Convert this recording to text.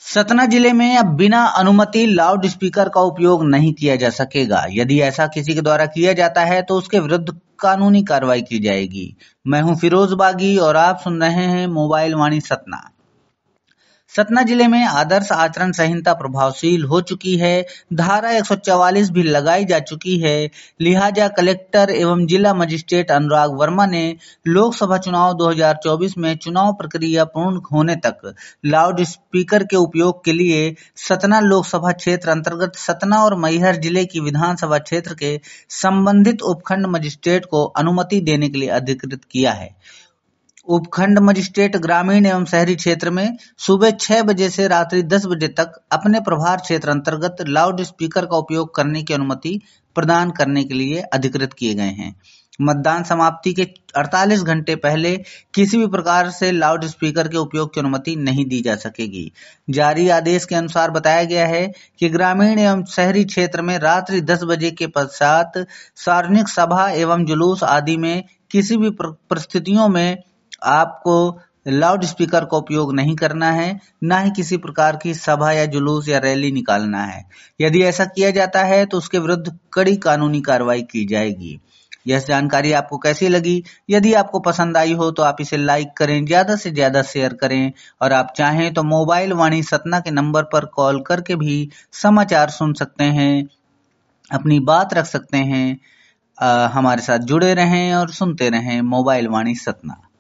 सतना जिले में अब बिना अनुमति लाउड स्पीकर का उपयोग नहीं किया जा सकेगा। यदि ऐसा किसी के द्वारा किया जाता है तो उसके विरुद्ध कानूनी कार्रवाई की जाएगी। मैं हूं फिरोज बागी और आप सुन रहे हैं मोबाइल वाणी सतना। सतना जिले में आदर्श आचरण संहिता प्रभावशील हो चुकी है। धारा 144 भी लगाई जा चुकी है। लिहाजा कलेक्टर एवं जिला मजिस्ट्रेट अनुराग वर्मा ने लोकसभा चुनाव 2024 में चुनाव प्रक्रिया पूर्ण होने तक लाउड स्पीकर के उपयोग के लिए सतना लोकसभा क्षेत्र अंतर्गत सतना और मैहर जिले की विधानसभा क्षेत्र के संबंधित उपखंड मजिस्ट्रेट को अनुमति देने के लिए अधिकृत किया है। उपखंड मजिस्ट्रेट ग्रामीण एवं शहरी क्षेत्र में सुबह 6 बजे से रात्रि 10 बजे तक अपने प्रभार क्षेत्र अंतर्गत लाउड स्पीकर का उपयोग करने की अनुमति प्रदान करने के लिए अधिकृत किए गए हैं। मतदान समाप्ति के 48 घंटे पहले किसी भी प्रकार से लाउड स्पीकर के उपयोग की अनुमति नहीं दी जा सकेगी। जारी आदेश के अनुसार बताया गया है कि ग्रामीण एवं शहरी क्षेत्र में रात्रि 10 बजे के पश्चात सार्वजनिक सभा एवं जुलूस आदि में किसी भी परिस्थितियों में आपको लाउड स्पीकर का उपयोग नहीं करना है, ना ही किसी प्रकार की सभा या जुलूस या रैली निकालना है। यदि ऐसा किया जाता है तो उसके विरुद्ध कड़ी कानूनी कार्रवाई की जाएगी। यह जानकारी आपको कैसी लगी? यदि आपको पसंद आई हो तो आप इसे लाइक करें, ज्यादा से ज्यादा शेयर करें और आप चाहें तो मोबाइल वाणी सतना के नंबर पर कॉल करके भी समाचार सुन सकते हैं, अपनी बात रख सकते हैं। हमारे साथ जुड़े रहें और सुनते रहें मोबाइल वाणी सतना।